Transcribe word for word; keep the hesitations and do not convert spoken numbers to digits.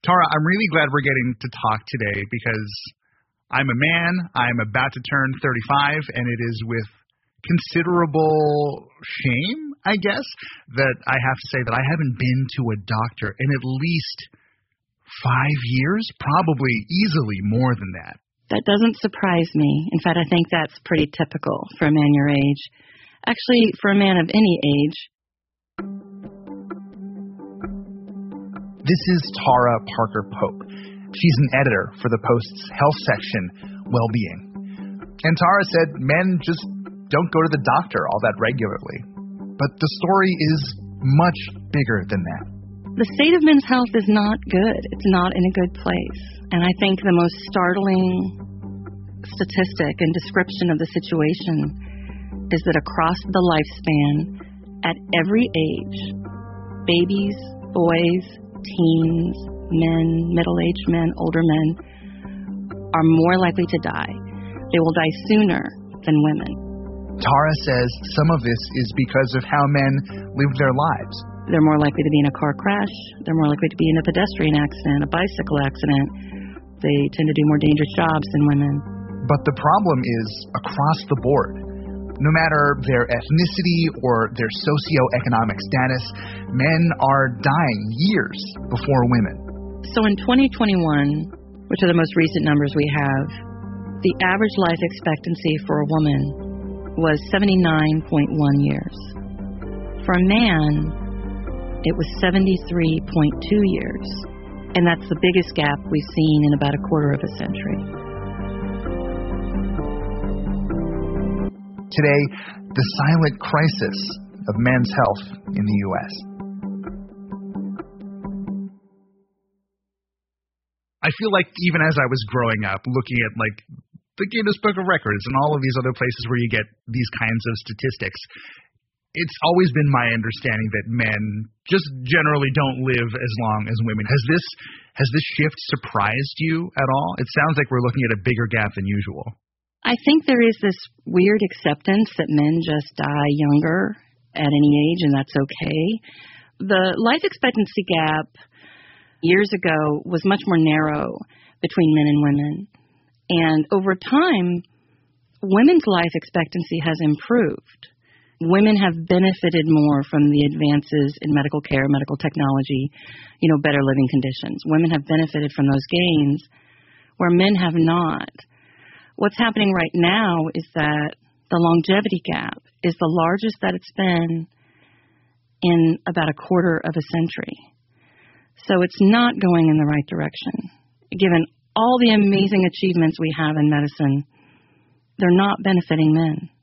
Tara, I'm really glad we're getting to talk today because I'm a man, I'm about to turn thirty-five, and it is with considerable shame, I guess, that I have to say that I haven't been to a doctor in at least five years, probably easily more than that. That doesn't surprise me. In fact, I think that's pretty typical for a man your age. Actually, for a man of any age. This is Tara Parker Pope. She's an editor for the Post's health section, Wellbeing. And Tara said men just don't go to the doctor all that regularly. But the story is much bigger than that. The state of men's health is not good. It's not in a good place. And I think the most startling statistic and description of the situation is that across the lifespan, at every age, babies, boys, teens, men, middle-aged men, older men, are more likely to die. They will die sooner than women. Tara says some of this is because of how men live their lives. They're more likely to be in a car crash. They're more likely to be in a pedestrian accident, a bicycle accident. They tend to do more dangerous jobs than women. But the problem is across the board. No matter their ethnicity or their socioeconomic status, men are dying years before women. So in twenty twenty-one, which are the most recent numbers we have, the average life expectancy for a woman was seventy-nine point one years. For a man, it was seventy-three point two years. And that's the biggest gap we've seen in about a quarter of a century. Today, the silent crisis of men's health in the U S. I feel like even as I was growing up, looking at like the Guinness Book of Records and all of these other places where you get these kinds of statistics, it's always been my understanding that men just generally don't live as long as women. Has this has this shift surprised you at all? It sounds like we're looking at a bigger gap than usual. I think there is this weird acceptance that men just die younger at any age, and that's okay. The life expectancy gap years ago was much more narrow between men and women. And over time, women's life expectancy has improved. Women have benefited more from the advances in medical care, medical technology, you know, better living conditions. Women have benefited from those gains where men have not. What's happening right now is that the longevity gap is the largest that it's been in about a quarter of a century. So it's not going in the right direction. Given all the amazing achievements we have in medicine, they're not benefiting men.